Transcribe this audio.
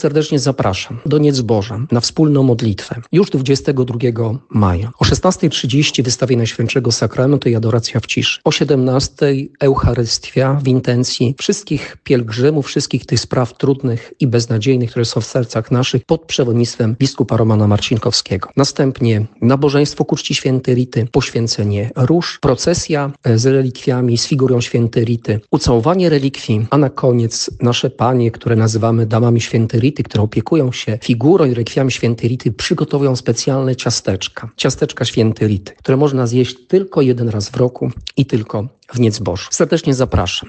Serdecznie zapraszam do Niedzboża na wspólną modlitwę już 22 maja. O 16:30 wystawienie Najświętszego Sakramentu i adoracja w ciszy. O 17:00 Eucharystia w intencji wszystkich pielgrzymów, wszystkich tych spraw trudnych i beznadziejnych, które są w sercach naszych, pod przewodnictwem biskupa Romana Marcinkowskiego. Następnie nabożeństwo ku czci świętej Rity, poświęcenie róż, procesja z relikwiami, z figurą świętej Rity, ucałowanie relikwii, a na koniec nasze panie, które nazywamy damami świętej Rity, które opiekują się figurą i relikwiami świętej Rity, przygotowują specjalne ciasteczka świętej Rity, które można zjeść tylko jeden raz w roku i tylko w Niedzbożu. Serdecznie zapraszam.